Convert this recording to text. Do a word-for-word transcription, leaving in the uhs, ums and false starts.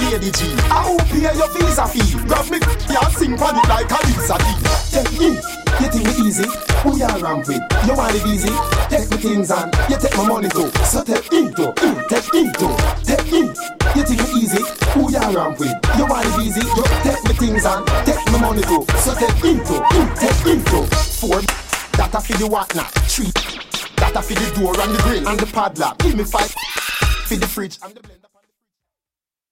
pay the G. I who pay your visa fee. Grab me, can't sing on it like a Lisa D. Take me, you think it easy? Who you ramp with? You want it easy? Take me things and you take my money too. So take into, mm, take into, take in. You think it easy? Who you ramp with? You want it easy? You take me things and take my money too. So take into, mm, take into. Four, that a for the whatnot. Three, that a for the door and the grill and the padlock. Give me five for the fridge and the blender.